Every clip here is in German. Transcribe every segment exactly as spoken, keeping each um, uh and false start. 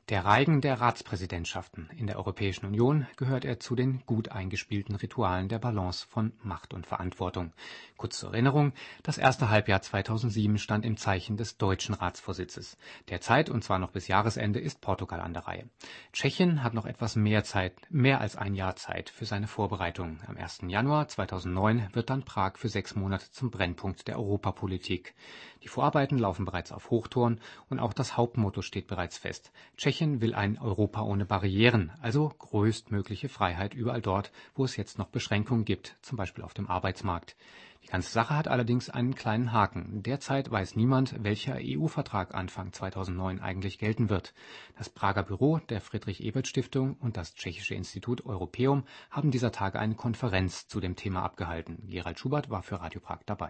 Der Reigen der Ratspräsidentschaften. In der Europäischen Union gehört er zu den gut eingespielten Ritualen der Balance von Macht und Verantwortung. Kurz zur Erinnerung, das erste Halbjahr zweitausendsieben stand im Zeichen des deutschen Ratsvorsitzes. Derzeit, und zwar noch bis Jahresende, ist Portugal an der Reihe. Tschechien hat noch etwas mehr Zeit, mehr als ein Jahr Zeit für seine Vorbereitungen. Am ersten Januar zweitausendneun wird dann Prag für sechs Monate zum Brennpunkt der Europapolitik. Die Vorarbeiten laufen bereits auf Hochtouren und auch das Hauptmotto steht bereits fest. Tschechien will ein Europa ohne Barrieren, also größtmögliche Freiheit überall dort, wo es jetzt noch Beschränkungen gibt, zum Beispiel auf dem Arbeitsmarkt. Die ganze Sache hat allerdings einen kleinen Haken. Derzeit weiß niemand, welcher E U-Vertrag Anfang zweitausendneun eigentlich gelten wird. Das Prager Büro der Friedrich-Ebert-Stiftung und das tschechische Institut Europäum haben dieser Tage eine Konferenz zu dem Thema abgehalten. Gerald Schubert war für Radio Prag dabei.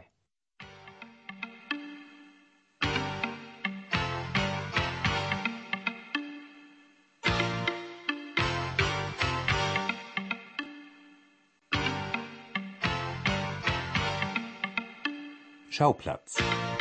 Schauplatz.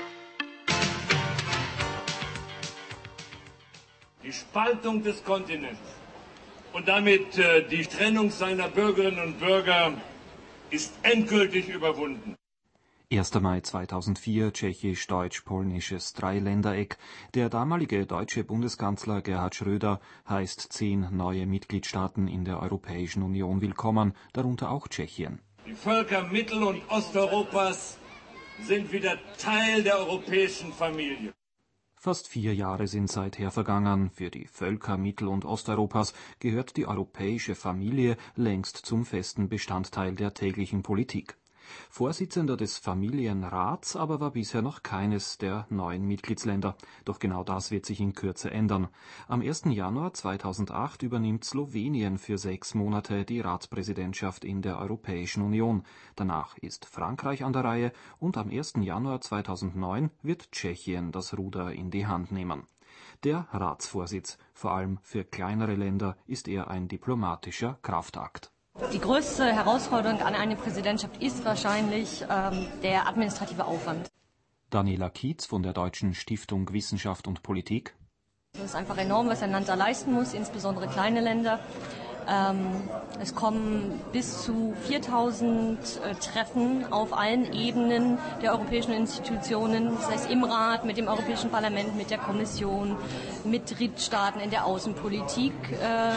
Die Spaltung des Kontinents und damit äh, die Trennung seiner Bürgerinnen und Bürger ist endgültig überwunden. erster Mai zweitausendvier, tschechisch-deutsch-polnisches Dreiländereck. Der damalige deutsche Bundeskanzler Gerhard Schröder heißt zehn neue Mitgliedstaaten in der Europäischen Union willkommen, darunter auch Tschechien. Die Völker Mittel- und Osteuropas sind wieder Teil der europäischen Familie. Fast vier Jahre sind seither vergangen. Für die Völker Mittel- und Osteuropas gehört die europäische Familie längst zum festen Bestandteil der täglichen Politik. Vorsitzender des Familienrats aber war bisher noch keines der neuen Mitgliedsländer. Doch genau das wird sich in Kürze ändern. Am ersten Januar zweitausendacht übernimmt Slowenien für sechs Monate die Ratspräsidentschaft in der Europäischen Union. Danach ist Frankreich an der Reihe und am ersten Januar zweitausendneun wird Tschechien das Ruder in die Hand nehmen. Der Ratsvorsitz, vor allem für kleinere Länder, ist eher ein diplomatischer Kraftakt. Die größte Herausforderung an eine Präsidentschaft ist wahrscheinlich ähm, der administrative Aufwand. Daniela Kietz von der Deutschen Stiftung Wissenschaft und Politik. Es ist einfach enorm, was ein Land da leisten muss, insbesondere kleine Länder. Ähm, es kommen bis zu viertausend äh, Treffen auf allen Ebenen der europäischen Institutionen, das heißt im Rat, mit dem Europäischen Parlament, mit der Kommission, mit Drittstaaten in der Außenpolitik. Äh,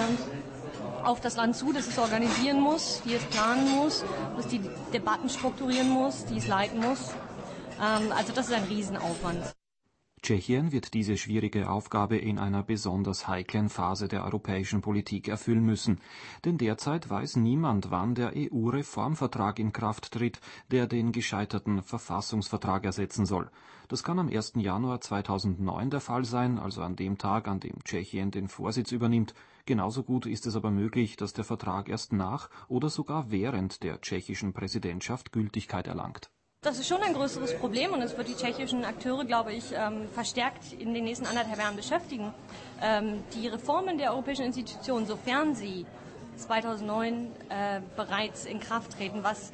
auf das Land zu, das es organisieren muss, die es planen muss, das die Debatten strukturieren muss, die es leiten muss. Ähm, also das ist ein Riesenaufwand. Tschechien wird diese schwierige Aufgabe in einer besonders heiklen Phase der europäischen Politik erfüllen müssen. Denn derzeit weiß niemand, wann der E U-Reformvertrag in Kraft tritt, der den gescheiterten Verfassungsvertrag ersetzen soll. Das kann am ersten Januar zweitausendneun der Fall sein, also an dem Tag, an dem Tschechien den Vorsitz übernimmt. Genauso gut ist es aber möglich, dass der Vertrag erst nach oder sogar während der tschechischen Präsidentschaft Gültigkeit erlangt. Das ist schon ein größeres Problem und es wird die tschechischen Akteure, glaube ich, verstärkt in den nächsten anderthalb Jahren beschäftigen. Die Reformen der europäischen Institutionen, sofern sie zweitausendneun bereits in Kraft treten, was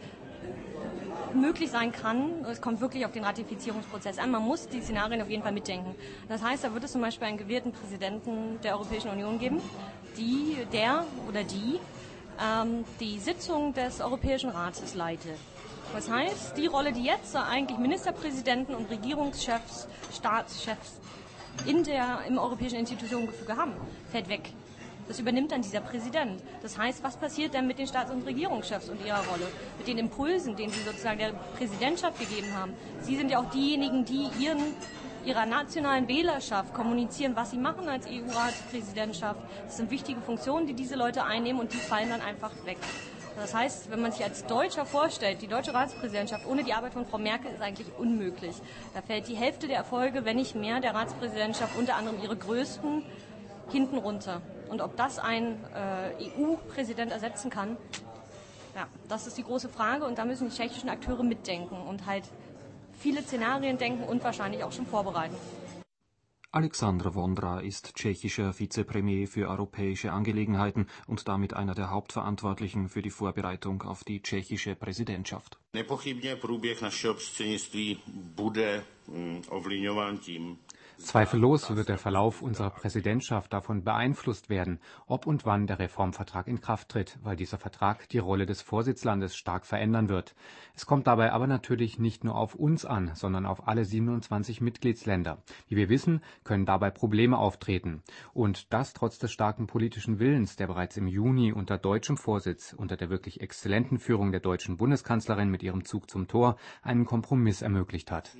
möglich sein kann, es kommt wirklich auf den Ratifizierungsprozess an, man muss die Szenarien auf jeden Fall mitdenken. Das heißt, da wird es zum Beispiel einen gewählten Präsidenten der Europäischen Union geben, die, der oder die ähm, die Sitzung des Europäischen Rates leitet. Das heißt, die Rolle, die jetzt eigentlich Ministerpräsidenten und Regierungschefs, Staatschefs in der, im europäischen Institutionengefüge haben, fällt weg. Das übernimmt dann dieser Präsident. Das heißt, was passiert denn mit den Staats- und Regierungschefs und ihrer Rolle? Mit den Impulsen, den sie sozusagen der Präsidentschaft gegeben haben. Sie sind ja auch diejenigen, die ihren, ihrer nationalen Wählerschaft kommunizieren, was sie machen als E U-Ratspräsidentschaft. Das sind wichtige Funktionen, die diese Leute einnehmen und die fallen dann einfach weg. Das heißt, wenn man sich als Deutscher vorstellt, die deutsche Ratspräsidentschaft ohne die Arbeit von Frau Merkel ist eigentlich unmöglich. Da fällt die Hälfte der Erfolge, wenn nicht mehr, der Ratspräsidentschaft, unter anderem ihre größten, hinten runter. Und ob das ein äh, E U-Präsident ersetzen kann, ja, das ist die große Frage. Und da müssen die tschechischen Akteure mitdenken und halt viele Szenarien denken und wahrscheinlich auch schon vorbereiten. Alexandra Vondra ist tschechischer Vizepremier für europäische Angelegenheiten und damit einer der Hauptverantwortlichen für die Vorbereitung auf die tschechische Präsidentschaft. Nepochybně průběh našeho předsednictví bude ovlivňován tím. Zweifellos wird der Verlauf unserer Präsidentschaft davon beeinflusst werden, ob und wann der Reformvertrag in Kraft tritt, weil dieser Vertrag die Rolle des Vorsitzlandes stark verändern wird. Es kommt dabei aber natürlich nicht nur auf uns an, sondern auf alle siebenundzwanzig Mitgliedsländer. Wie wir wissen, können dabei Probleme auftreten. Und das trotz des starken politischen Willens, der bereits im Juni unter deutschem Vorsitz, unter der wirklich exzellenten Führung der deutschen Bundeskanzlerin mit ihrem Zug zum Tor, einen Kompromiss ermöglicht hat.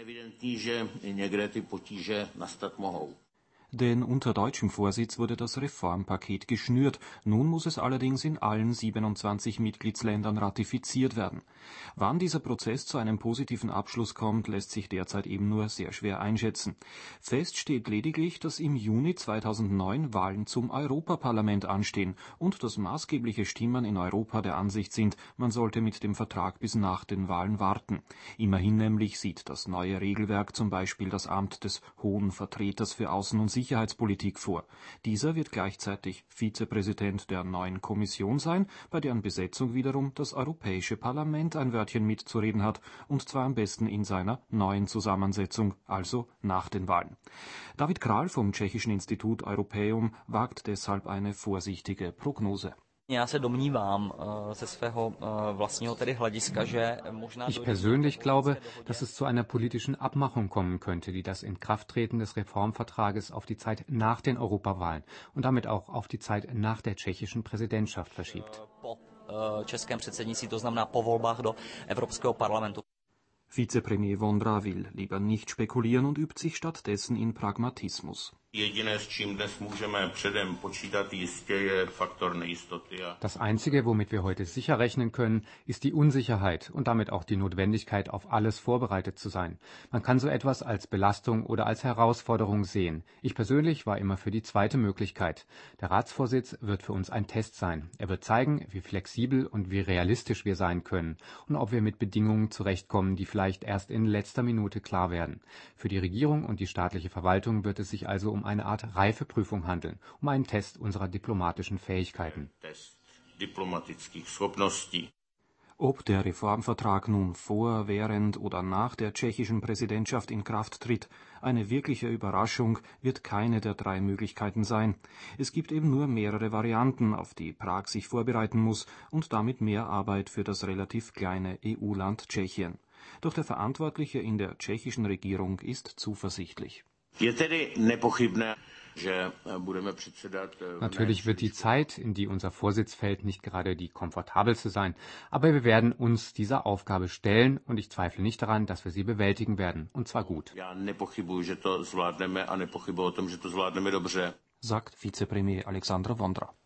Denn unter deutschem Vorsitz wurde das Reformpaket geschnürt. Nun muss es allerdings in allen siebenundzwanzig Mitgliedsländern ratifiziert werden. Wann dieser Prozess zu einem positiven Abschluss kommt, lässt sich derzeit eben nur sehr schwer einschätzen. Fest steht lediglich, dass im Juni zweitausendneun Wahlen zum Europaparlament anstehen und dass maßgebliche Stimmen in Europa der Ansicht sind, man sollte mit dem Vertrag bis nach den Wahlen warten. Immerhin nämlich sieht das neue Regelwerk zum Beispiel das Amt des Hohen Vertreters für Außen- und Sicherheitspolitik vor. Dieser wird gleichzeitig Vizepräsident der neuen Kommission sein, bei deren Besetzung wiederum das Europäische Parlament ein Wörtchen mitzureden hat, und zwar am besten in seiner neuen Zusammensetzung, also nach den Wahlen. David Král vom Tschechischen Institut Europäum wagt deshalb eine vorsichtige Prognose. Ich persönlich glaube, dass es zu einer politischen Abmachung kommen könnte, die das Inkrafttreten des Reformvertrages auf die Zeit nach den Europawahlen und damit auch auf die Zeit nach der tschechischen Präsidentschaft verschiebt. Vizepremier Vondra will lieber nicht spekulieren und übt sich stattdessen in Pragmatismus. Das Einzige, womit wir heute sicher rechnen können, ist die Unsicherheit und damit auch die Notwendigkeit, auf alles vorbereitet zu sein. Man kann so etwas als Belastung oder als Herausforderung sehen. Ich persönlich war immer für die zweite Möglichkeit. Der Ratsvorsitz wird für uns ein Test sein. Er wird zeigen, wie flexibel und wie realistisch wir sein können und ob wir mit Bedingungen zurechtkommen, die vielleicht erst in letzter Minute klar werden. Für die Regierung und die staatliche Verwaltung wird es sich also um eine Art Reifeprüfung handeln, um einen Test unserer diplomatischen Fähigkeiten. Ob der Reformvertrag nun vor, während oder nach der tschechischen Präsidentschaft in Kraft tritt, eine wirkliche Überraschung wird keine der drei Möglichkeiten sein. Es gibt eben nur mehrere Varianten, auf die Prag sich vorbereiten muss und damit mehr Arbeit für das relativ kleine E U-Land Tschechien. Doch der Verantwortliche in der tschechischen Regierung ist zuversichtlich. Natürlich wird die Zeit, in die unser Vorsitz fällt, nicht gerade die komfortabelste sein, aber wir werden uns dieser Aufgabe stellen und ich zweifle nicht daran, dass wir sie bewältigen werden, und zwar gut. Sagt Vizepremier Alexandra Vondra.